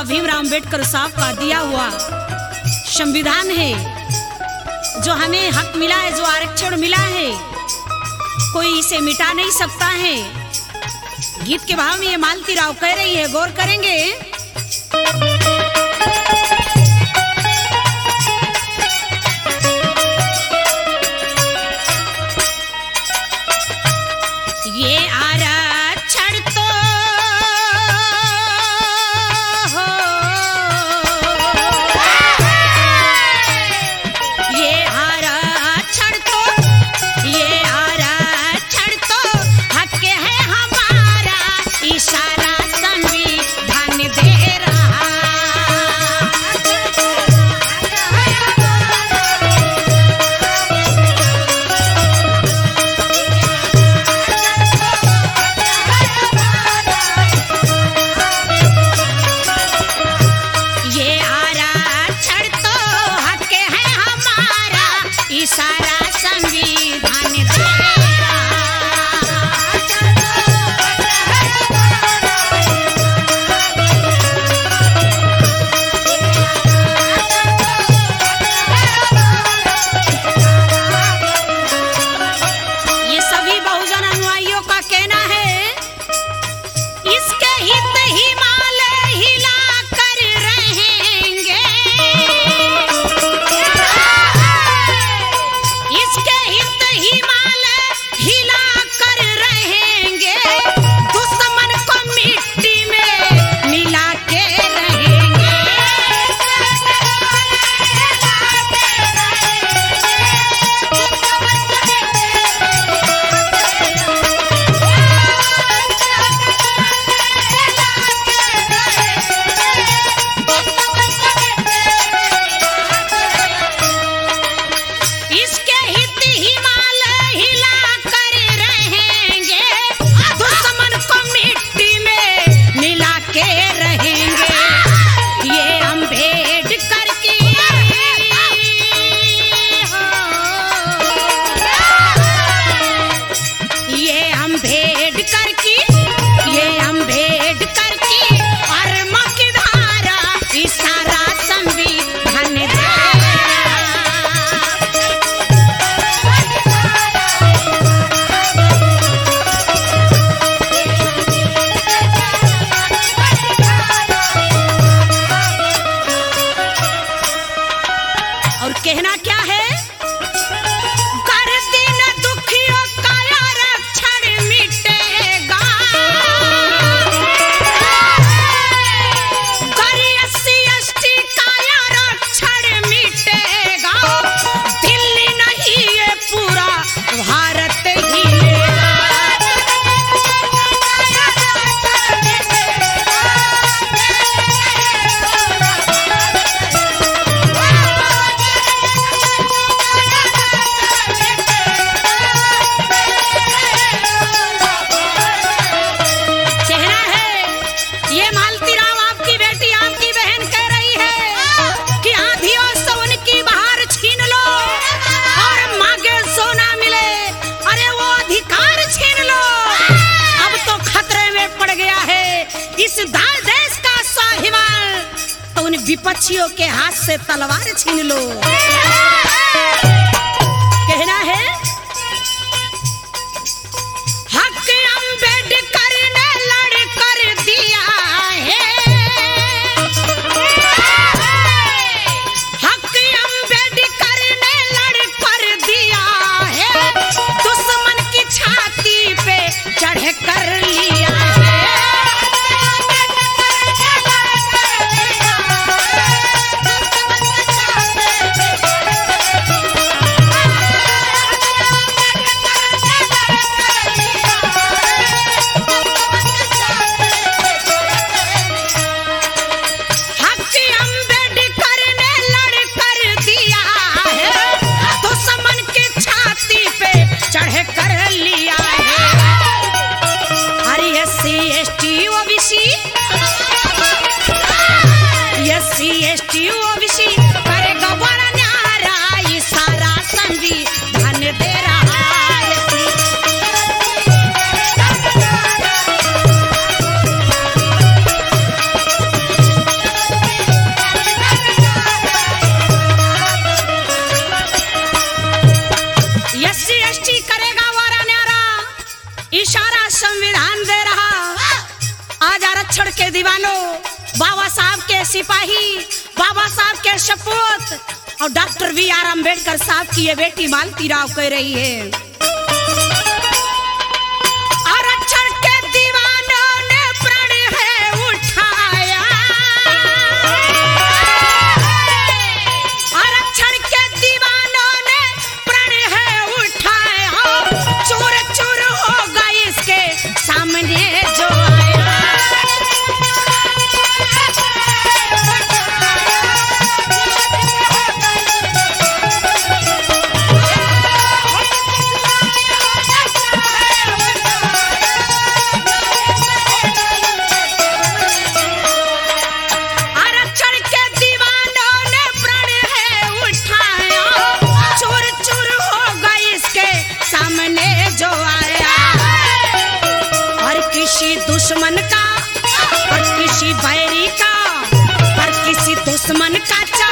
साहब भीमराव अंबेडकर साहब का दिया हुआ संविधान है, जो हमें हक मिला है, जो आरक्षण मिला है, कोई इसे मिटा नहीं सकता है। गीत के भाव में ये मालती राव कह रही है, गौर करेंगे। ये आरक्षण तो हक है हमारा, इशारा संविधान दे रहा। ये आरक्षण तो हक है हमारा, इशारा संविधान दे रहा। ये सभी बहुजन अनुयायियों का कहना है, इसके हित हिमालय हिला कर रहेंगे, इसके हित हिमालय हिला कर रहेंगे, दुश्मन को मिट्टी में मिला के रहेंगे। इसके हित हिमालय हिला कर रहेंगे, दुश्मन को मिट्टी में मिला के रहेंगे। ये अम्बेडकर की ये अम्बेडकर की ये अम्बेडकर की कर्म की धारा, इशारा संविधान दे रहा। और कहना क्या है, कर दिन दुखियों का आरक्षण मिटेगा, कर SC/ST का आरक्षण मिटेगा, दिल्ली नहीं ये पूरा भारत हिलेगा। कहना है, ये मालती राव आपकी बेटी, आपकी बहन कह रही है कि आंधियों से उनकी बहार छीन लो और मांगे सोना मिले, अरे वो अधिकार छीन लो। अब तो खतरे में पड़ गया है इस देश का स्वाभिमान, तो उन विपक्षियों के हाथ से तलवार छीन लो। कहना है, हक अम्बेडकर ने लड़ कर दिया है, हक अम्बेडकर ने लड़ कर दिया है, दुश्मन की छाती पे चढ़ कर लिया है। SC/ST OBC करेगा बड़ा न्यारा, इशारा संविधान दे रहा है। दीवानों, बाबा साहब के सिपाही, बाबा साहब के सपूत और डॉक्टर B.R. अम्बेडकर साहब की ये बेटी मालती राव कह रही है, आरक्षण के दीवानों ने प्रण है उठाया, आरक्षण के दीवानों ने प्रण है उठाया, चूर चूर होगा इसके सामने जो आया। दुश्मन का और किसी बैरी का, पर किसी दुश्मन का